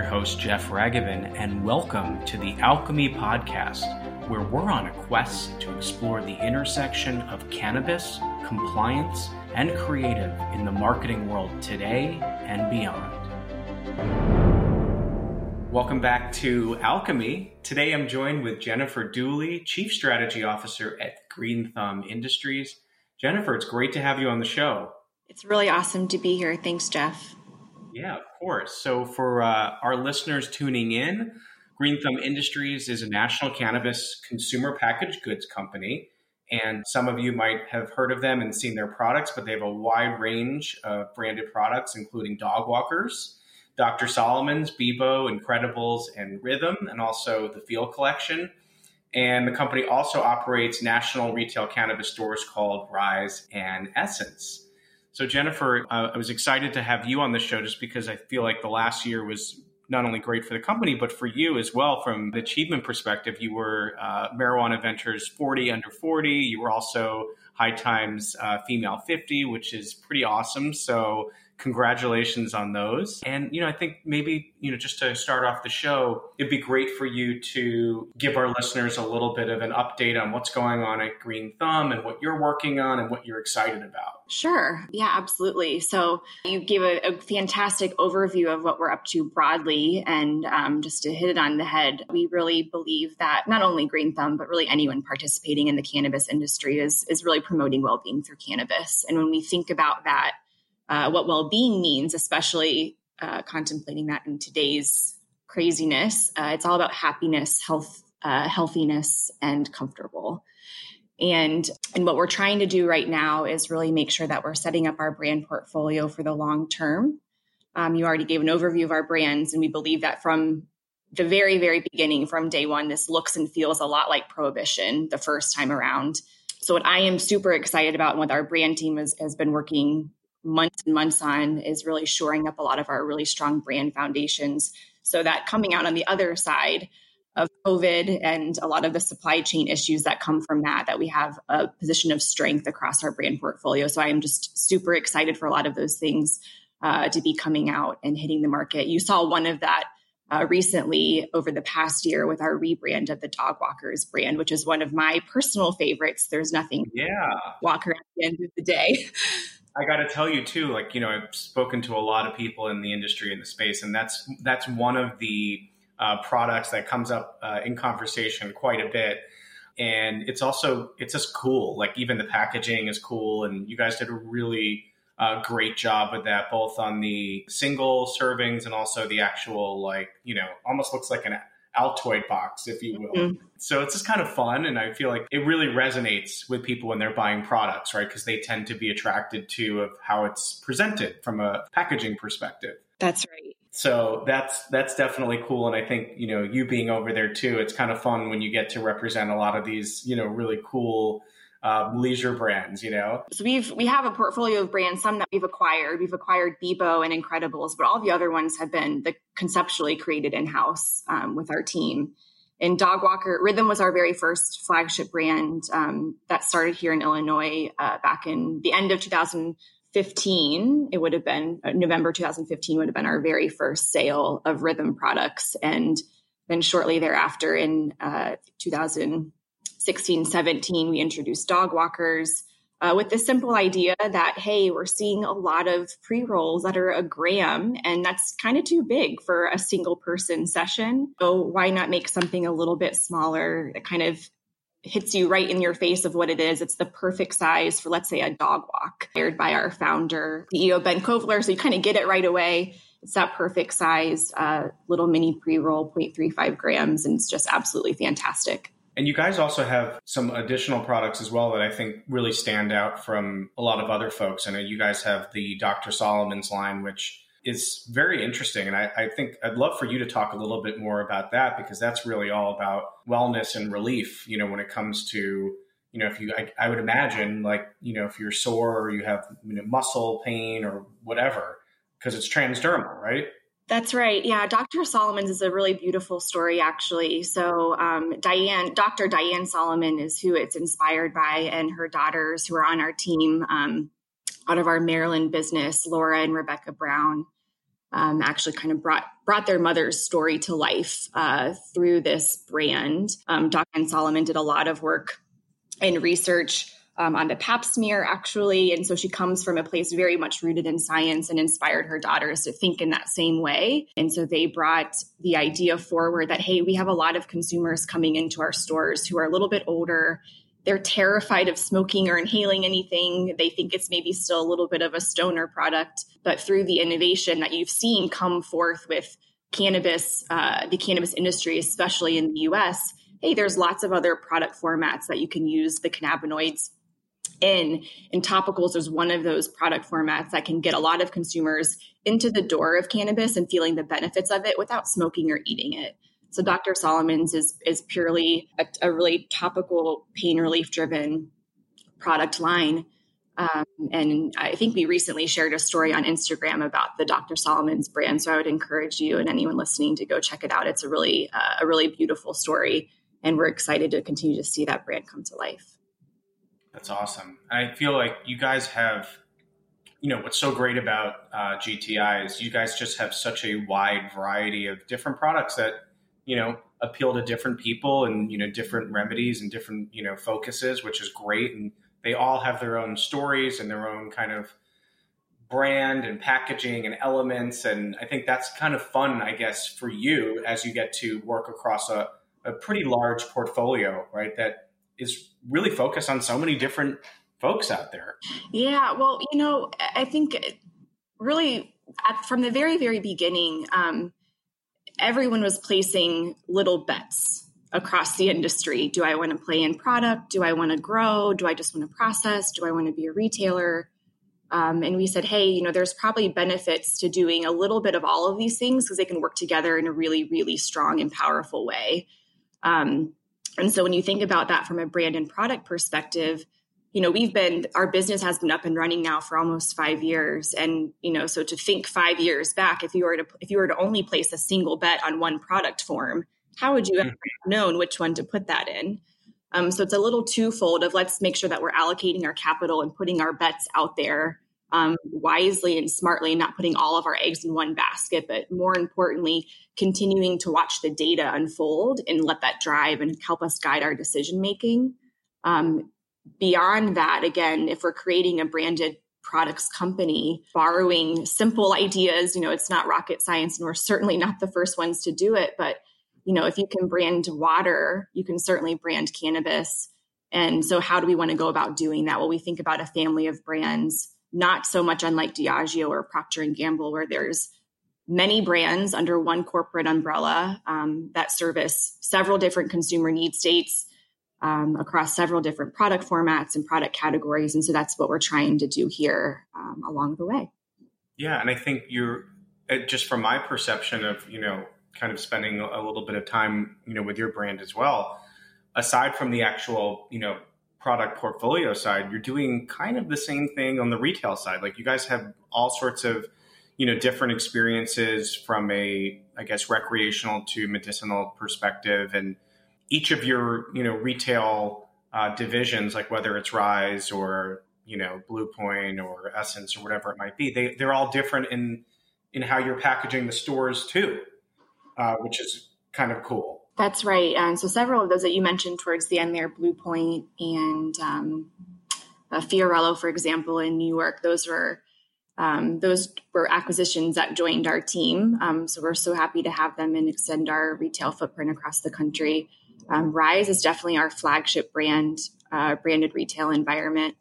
your host, Jeff Raghavan, and welcome to the Alchemy Podcast, where we're on a quest to explore the intersection of cannabis, compliance, and creative in the marketing world today and beyond. Welcome back to Alchemy. Today I'm joined with Jennifer Dooley, Chief Strategy Officer at Green Thumb Industries. Jennifer, it's great to have you on the show. It's really awesome to be here. Thanks, Jeff. Yeah, of course. So for our listeners tuning in, Green Thumb Industries is a national cannabis consumer packaged goods company. And some of you might have heard of them and seen their products, but they have a wide range of branded products, including dog walkers, Dr. Solomon's, Beboe, Incredibles, and Rhythm, and also the Field Collection. And the company also operates national retail cannabis stores called Rise and Essence. So Jennifer, I was excited to have you on the show just because I feel like the last year was not only great for the company, but for you as well from the achievement perspective. You were Marijuana Ventures 40 Under 40. You were also High Times Female 50, which is pretty awesome. So congratulations on those. And, I think maybe, just to start off the show, it'd be great for you to give our listeners a little bit of an update on what's going on at Green Thumb and what you're working on and what you're excited about. Sure. Yeah, absolutely. So you gave a fantastic overview of what we're up to broadly. And just to hit it on the head, we really believe that not only Green Thumb, but really anyone participating in the cannabis industry is really promoting well-being through cannabis. And when we think about that, what well-being means, especially contemplating that in today's craziness, it's all about happiness, health, healthiness, and comfortable. And what we're trying to do right now is really make sure that we're setting up our brand portfolio for the long term. You already gave an overview of our brands, and we believe that from the very, very beginning, from day one, this looks and feels a lot like Prohibition the first time around. So what I am super excited about and what our brand team has been working months and months on is really shoring up a lot of our really strong brand foundations so that coming out on the other side of COVID and a lot of the supply chain issues that come from that we have a position of strength across our brand portfolio. So I am just super excited for a lot of those things to be coming out and hitting the market. You saw one of that recently over the past year with our rebrand of the Dog Walkers brand, which is one of my personal favorites. There's nothing Walker at the end of the day. I got to tell you too, I've spoken to a lot of people in the industry in the space, and that's one of the products that comes up in conversation quite a bit. And it's just cool. Like even the packaging is cool. And you guys did a really great job with that, both on the single servings and also the actual, almost looks like an Altoid box, if you will. Mm-hmm. So it's just kind of fun. And I feel like it really resonates with people when they're buying products, right? Because they tend to be attracted to of how it's presented from a packaging perspective. That's right. So that's definitely cool. And I think, you being over there too, it's kind of fun when you get to represent a lot of these, really cool leisure brands, So we have a portfolio of brands, some that we've acquired. We've acquired Beboe and Incredibles, but all the other ones have been conceptually created in-house with our team. And Dog Walker, Rhythm was our very first flagship brand that started here in Illinois back in the end of 2015. It would have been November 2015 would have been our very first sale of Rhythm products. And then shortly thereafter in 2016, 17, we introduced Dog Walkers with the simple idea that, hey, we're seeing a lot of pre-rolls that are a gram, and that's kind of too big for a single person session. So why not make something a little bit smaller that kind of hits you right in your face of what it is. It's the perfect size for, let's say, a dog walk, hired by our founder, CEO Ben Kovler. So you kind of get it right away. It's that perfect size, little mini pre-roll, 0.35 grams, and it's just absolutely fantastic. And you guys also have some additional products as well that I think really stand out from a lot of other folks. I know you guys have the Dr. Solomon's line, which is very interesting. And I think I'd love for you to talk a little bit more about that, because that's really all about wellness and relief, when it comes to, I would imagine if you're sore or you have muscle pain or whatever, because it's transdermal, right? That's right. Yeah. Dr. Solomon's is a really beautiful story, actually. So Dr. Diane Solomon is who it's inspired by, and her daughters who are on our team out of our Maryland business, Laura and Rebecca Brown. actually kind of brought their mother's story to life through this brand. Dr. Solomon did a lot of work and research on the pap smear, actually. And so she comes from a place very much rooted in science and inspired her daughters to think in that same way. And so they brought the idea forward that, hey, we have a lot of consumers coming into our stores who are a little bit older. They're terrified of smoking or inhaling anything. They think it's maybe still a little bit of a stoner product. But through the innovation that you've seen come forth with cannabis, the cannabis industry, especially in the US, hey, there's lots of other product formats that you can use the cannabinoids in. And topicals is one of those product formats that can get a lot of consumers into the door of cannabis and feeling the benefits of it without smoking or eating it. So Dr. Solomon's is purely a really topical pain relief driven product line. And I think we recently shared a story on Instagram about the Dr. Solomon's brand. So I would encourage you and anyone listening to go check it out. It's a really beautiful story. And we're excited to continue to see that brand come to life. That's awesome. I feel like you guys have, what's so great about GTI is you guys just have such a wide variety of different products that, appeal to different people and, different remedies and different, focuses, which is great. And they all have their own stories and their own kind of brand and packaging and elements. And I think that's kind of fun, I guess, for you as you get to work across a pretty large portfolio, right? That is really focused on so many different folks out there. Yeah. Well, I think really from the very, very beginning, everyone was placing little bets across the industry. Do I want to play in product? Do I want to grow? Do I just want to process? Do I want to be a retailer? And we said, hey, there's probably benefits to doing a little bit of all of these things because they can work together in a really, really strong and powerful way. And so when you think about that from a brand and product perspective, our business has been up and running now for almost 5 years. And, so to think 5 years back, if you were to only place a single bet on one product form, how would you ever have known which one to put that in? So it's a little twofold of let's make sure that we're allocating our capital and putting our bets out there wisely and smartly, not putting all of our eggs in one basket, but more importantly, continuing to watch the data unfold and let that drive and help us guide our decision-making. Beyond that, again, if we're creating a branded products company, borrowing simple ideas, it's not rocket science and we're certainly not the first ones to do it, but if you can brand water, you can certainly brand cannabis. And so how do we want to go about doing that? Well, we think about a family of brands, not so much unlike Diageo or Procter & Gamble, where there's many brands under one corporate umbrella that service several different consumer need states across several different product formats and product categories. And so that's what we're trying to do here along the way. Yeah. And I think you're, just from my perception of, kind of spending a little bit of time, with your brand as well, aside from the actual, product portfolio side, you're doing kind of the same thing on the retail side. Like you guys have all sorts of, different experiences from a, I guess, recreational to medicinal perspective. And each of your, retail divisions, like whether it's Rise or, Blue Point or Essence or whatever it might be, they're all different in how you're packaging the stores too, which is kind of cool. That's right. So several of those that you mentioned towards the end there, Blue Point and Fiorello, for example, in New York, those were acquisitions that joined our team. So we're so happy to have them and extend our retail footprint across the country. Rise is definitely our flagship branded retail environment.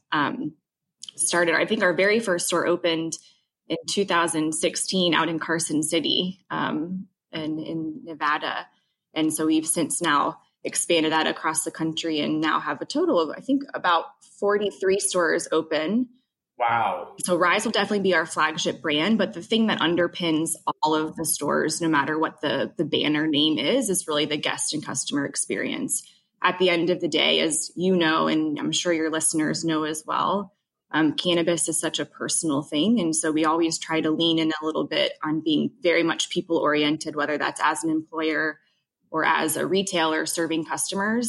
I think our very first store opened in 2016 out in Carson City in Nevada. And so we've since now expanded that across the country and now have a total of, I think, about 43 stores open. Wow. So Rise will definitely be our flagship brand, but the thing that underpins all of the stores, no matter what the banner name is really the guest and customer experience. At the end of the day, as you know, and I'm sure your listeners know as well, cannabis is such a personal thing. And so we always try to lean in a little bit on being very much people oriented, whether that's as an employer or as a retailer serving customers.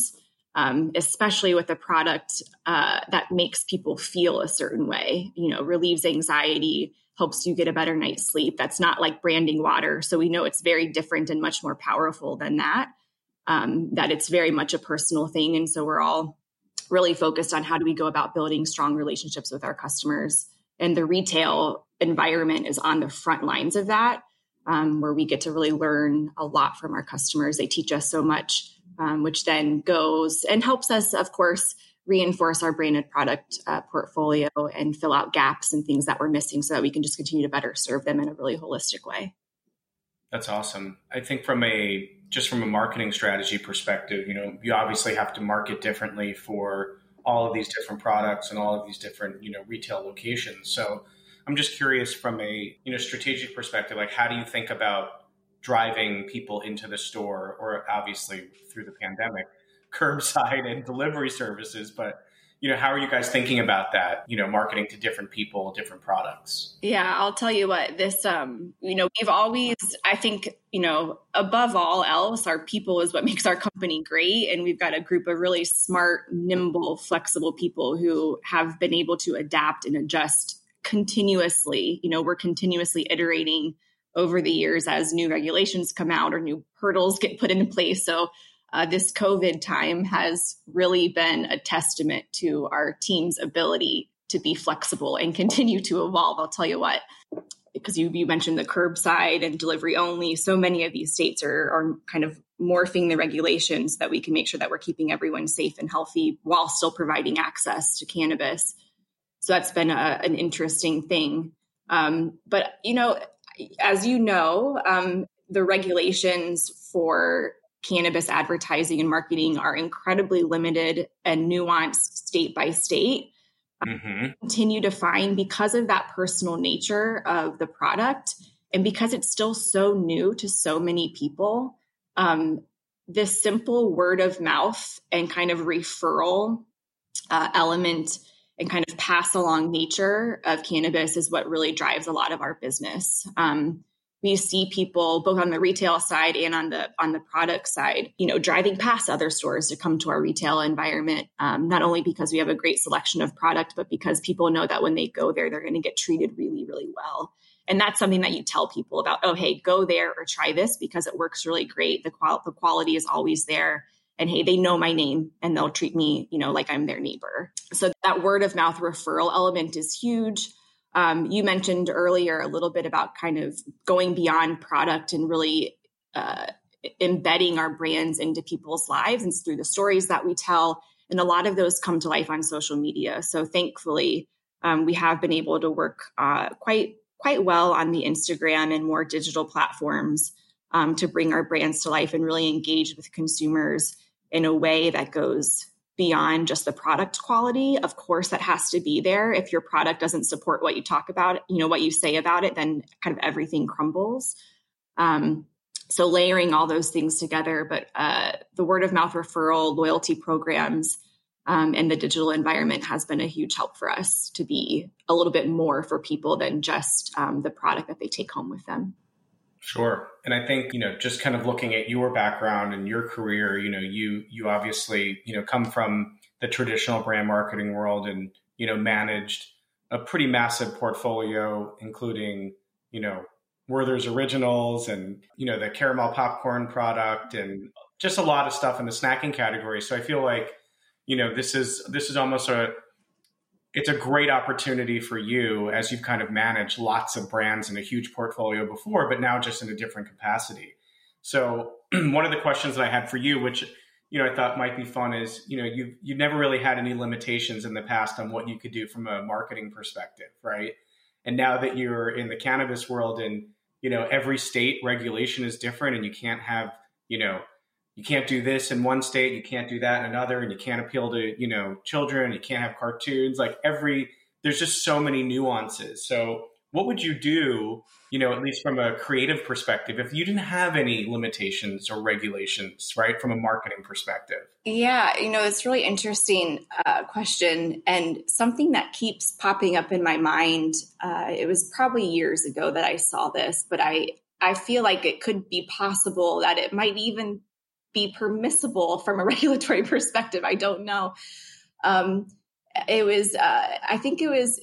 especially with a product that makes people feel a certain way, relieves anxiety, helps you get a better night's sleep. That's not like branding water. So we know it's very different and much more powerful than that, that it's very much a personal thing. And so we're all really focused on how do we go about building strong relationships with our customers. And the retail environment is on the front lines of that, where we get to really learn a lot from our customers. They teach us so much, which then goes and helps us, of course, reinforce our branded product portfolio and fill out gaps and things that we're missing so that we can just continue to better serve them in a really holistic way. That's awesome. I think from a marketing strategy perspective, you obviously have to market differently for all of these different products and all of these different, retail locations. So I'm just curious from a, strategic perspective, like how do you think about driving people into the store, or obviously through the pandemic, curbside and delivery services, but how are you guys thinking about that, marketing to different people, different products? Yeah, I'll tell you what, this, we've always, I think, above all else, our people is what makes our company great. And we've got a group of really smart, nimble, flexible people who have been able to adapt and adjust continuously. We're continuously iterating over the years as new regulations come out or new hurdles get put into place. So this COVID time has really been a testament to our team's ability to be flexible and continue to evolve. I'll tell you what, because you mentioned the curbside and delivery only, so many of these states are kind of morphing the regulations so that we can make sure that we're keeping everyone safe and healthy while still providing access to cannabis. So that's been an interesting thing. But, as the regulations for cannabis advertising and marketing are incredibly limited and nuanced state by state. Continue to find, because of that personal nature of the product and because it's still so new to so many people, this simple word of mouth and kind of referral element and kind of pass along nature of cannabis is what really drives a lot of our business. We see people both on the retail side and on the product side, driving past other stores to come to our retail environment, not only because we have a great selection of product, but because people know that when they go there, they're going to get treated really, really well. And that's something that you tell people about, oh, hey, go there or try this because it works really great. The quality is always there. And hey, they know my name and they'll treat me, like I'm their neighbor. So that word of mouth referral element is huge. You mentioned earlier a little bit about kind of going beyond product and really embedding our brands into people's lives and through the stories that we tell. And a lot of those come to life on social media. So thankfully, we have been able to work quite well on the Instagram and more digital platforms to bring our brands to life and really engage with consumers in a way that goes beyond just the product quality. Of course, that has to be there. If your product doesn't support what you talk about, what you say about it, then kind of everything crumbles. So layering all those things together, but the word of mouth referral, loyalty programs, and the digital environment has been a huge help for us to be a little bit more for people than just the product that they take home with them. Sure. And I think, just kind of looking at your background and your career, you obviously, come from the traditional brand marketing world and, managed a pretty massive portfolio, including, Werther's Originals and, the caramel popcorn product and just a lot of stuff in the snacking category. So I feel like, this is almost it's a great opportunity for you as you've kind of managed lots of brands and a huge portfolio before, but now just in a different capacity. So one of the questions that I had for you, which, I thought might be fun is, you've never really had any limitations in the past on what you could do from a marketing perspective, right? And now that you're in the cannabis world and, every state regulation is different and you can't have, you can't do this in one state, you can't do that in another, and you can't appeal to, children, you can't have cartoons, there's just so many nuances. So what would you do, at least from a creative perspective, if you didn't have any limitations or regulations, right, from a marketing perspective? Yeah, it's really interesting question and something that keeps popping up in my mind. It was probably years ago that I saw this, but I feel like it could be possible that it might even be permissible from a regulatory perspective. I don't know. I think it was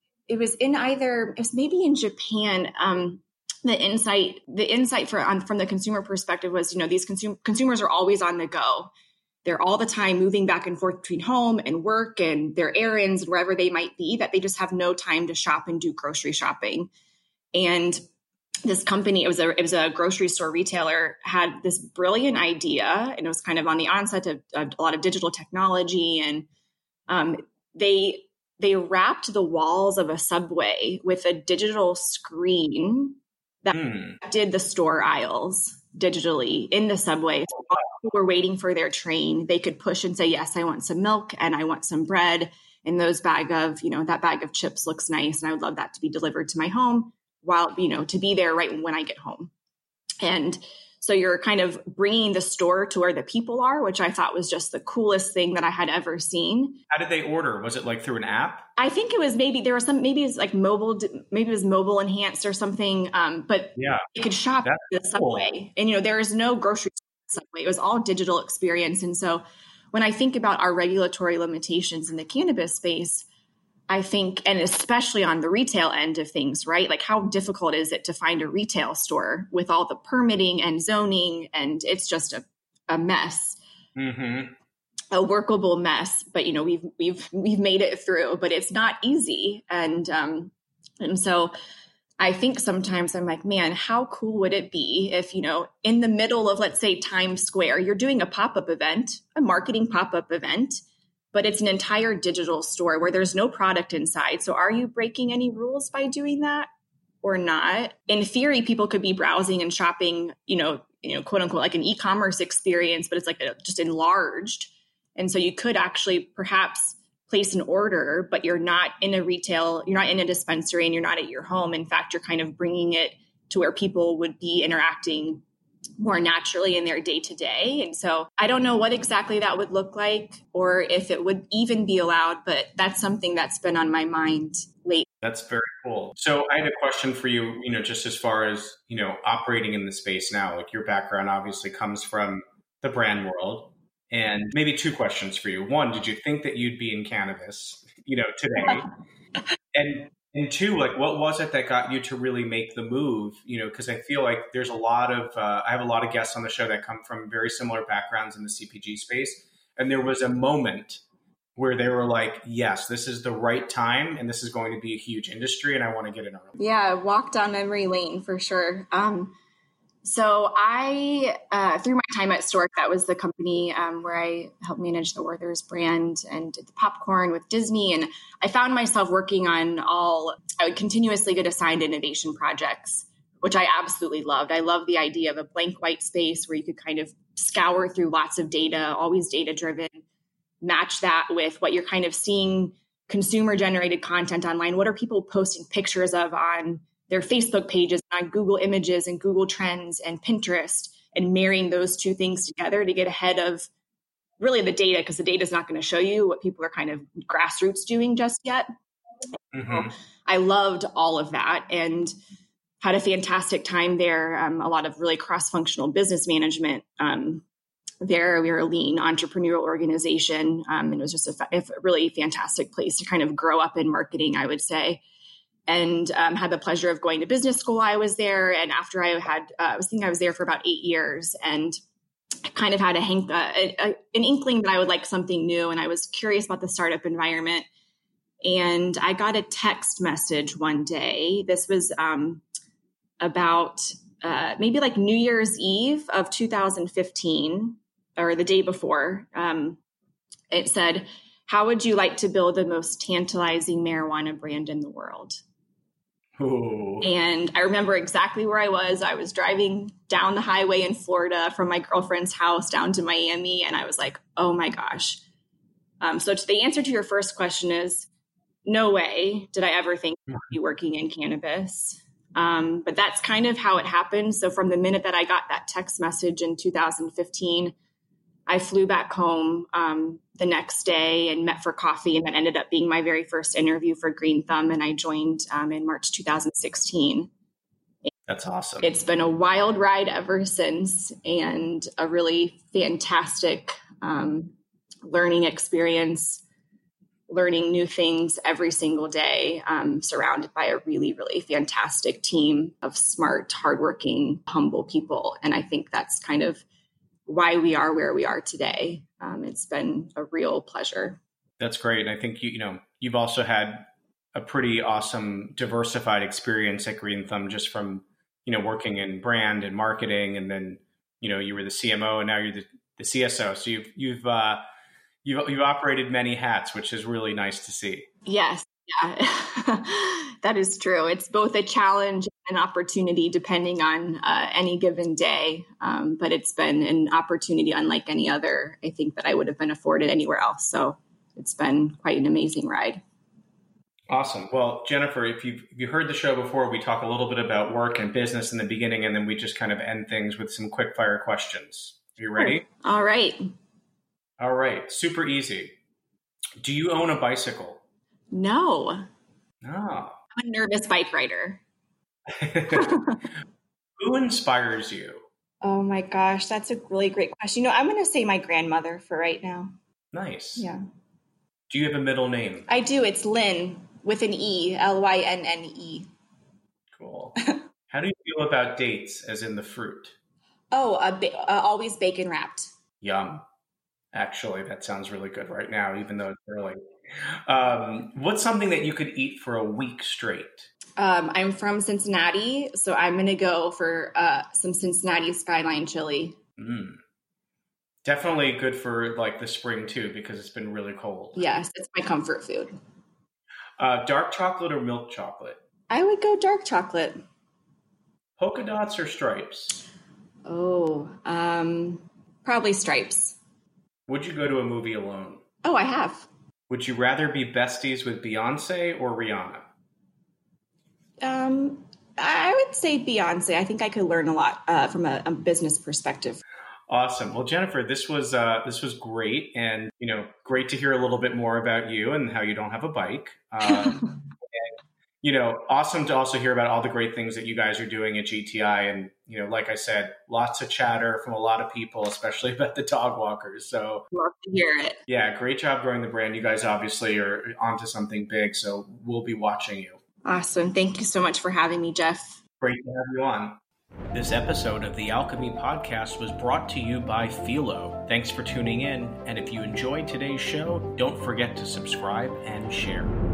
maybe in Japan. The insight from the consumer perspective was, these consumers are always on the go. They're all the time moving back and forth between home and work and their errands and wherever they might be, that they just have no time to shop and do grocery shopping. And this company, it was a grocery store retailer, had this brilliant idea, and it was kind of on the onset of a lot of digital technology. And they wrapped the walls of a Subway with a digital screen that did the store aisles digitally in the Subway. So while people were waiting for their train, they could push and say, yes, I want some milk and I want some bread. And that bag of chips looks nice. And I would love that to be delivered to my home while, to be there right when I get home. And so you're kind of bringing the store to where the people are, which I thought was just the coolest thing that I had ever seen. How did they order? Was it like through an app? I think it was maybe it's like mobile, maybe it was mobile enhanced or something. But yeah, you could shop at the Subway, and there is no grocery store Subway. It was all digital experience. And so when I think about our regulatory limitations in the cannabis space, I think, and especially on the retail end of things, right? Like, how difficult is it to find a retail store with all the permitting and zoning? And it's just a mess, a workable mess. But, we've made it through, but it's not easy. And so I think sometimes I'm like, man, how cool would it be if, in the middle of, let's say, Times Square, you're doing a pop-up event, a marketing pop-up event, but it's an entire digital store where there's no product inside. So are you breaking any rules by doing that or not? In theory, people could be browsing and shopping, quote unquote, like an e-commerce experience, but it's like just enlarged. And so you could actually perhaps place an order, but you're not in a dispensary, and you're not at your home. In fact, you're kind of bringing it to where people would be interacting more naturally in their day to day. And so I don't know what exactly that would look like, or if it would even be allowed, but that's something that's been on my mind lately. That's very cool. So I had a question for you, just as far as, operating in the space now, like your background obviously comes from the brand world, and maybe two questions for you. One, did you think that you'd be in cannabis, today? And two, like, what was it that got you to really make the move? Because I feel like there's a lot of, I have a lot of guests on the show that come from very similar backgrounds in the CPG space. And there was a moment where they were like, yes, this is the right time, and this is going to be a huge industry, and I want to get in early. Yeah, walk down memory lane for sure. So I, through my time at Stork, that was the company where I helped manage the Werther's brand and did the popcorn with Disney. And I found myself working on I would continuously get assigned innovation projects, which I absolutely loved. I love the idea of a blank white space where you could kind of scour through lots of data, always data driven, match that with what you're kind of seeing consumer generated content online. What are people posting pictures of on their Facebook pages, on Google Images and Google Trends and Pinterest, and marrying those two things together to get ahead of really the data, because the data is not going to show you what people are kind of grassroots doing just yet. Mm-hmm. I loved all of that and had a fantastic time there. A lot of really cross-functional business management there. We were a lean entrepreneurial organization. And it was just a really fantastic place to kind of grow up in marketing, I would say. And had the pleasure of going to business school while I was there. And after I was there for about 8 years, and I kind of had an inkling that I would like something new. And I was curious about the startup environment. And I got a text message one day. This was about maybe like New Year's Eve of 2015, or the day before. It said, "How would you like to build the most tantalizing marijuana brand in the world?" Ooh. And I remember exactly where I was. I was driving down the highway in Florida from my girlfriend's house down to Miami. And I was like, oh my gosh. So the answer to your first question is no way did I ever think I'd be working in cannabis. But that's kind of how it happened. So from the minute that I got that text message in 2015, I flew back home the next day and met for coffee, and that ended up being my very first interview for Green Thumb, and I joined in March 2016. That's awesome. It's been a wild ride ever since, and a really fantastic learning experience, learning new things every single day, surrounded by a really, really fantastic team of smart, hardworking, humble people. And I think that's kind of why we are where we are today. It's been a real pleasure. That's great. And I think, you've also had a pretty awesome diversified experience at Green Thumb, just from, working in brand and marketing. And then, you were the CMO, and now you're the CSO. So you've operated many hats, which is really nice to see. Yes. Yeah, that is true. It's both a challenge and an opportunity depending on any given day. But it's been an opportunity unlike any other, I think, that I would have been afforded anywhere else. So it's been quite an amazing ride. Awesome. Well, Jennifer, if you heard the show before, we talk a little bit about work and business in the beginning, and then we just kind of end things with some quick fire questions. Are you ready? All right. All right. Super easy. Do you own a bicycle? No. No. I'm a nervous bike rider. Who inspires you? Oh my gosh, that's a really great question. I'm going to say my grandmother for right now. Nice. Yeah. Do you have a middle name? I do. It's Lynn with an E, Lynne. Cool. How do you feel about dates, as in the fruit? Oh, always bacon wrapped. Yum. Actually, that sounds really good right now, even though it's early. What's something that you could eat for a week straight? I'm from Cincinnati, so I'm going to go for some Cincinnati Skyline chili. Definitely good for like the spring too, because it's been really cold. Yes, it's my comfort food. Dark chocolate or milk chocolate? I would go dark chocolate. Polka dots or stripes? Oh, probably stripes. Would you go to a movie alone? Oh, I have. Would you rather be besties with Beyonce or Rihanna? I would say Beyonce. I think I could learn a lot from a business perspective. Awesome. Well, Jennifer, this was great, and great to hear a little bit more about you and how you don't have a bike. And, awesome to also hear about all the great things that you guys are doing at GTI. And like I said, lots of chatter from a lot of people, especially about the dog walkers. So Love to hear it. Yeah, great job growing the brand. You guys obviously are onto something big, so we'll be watching you. Awesome. Thank you so much for having me, Jeff. Great to have you on. This episode of the Alchemy Podcast was brought to you by Philo. Thanks for tuning in, and if you enjoyed today's show, don't forget to subscribe and share.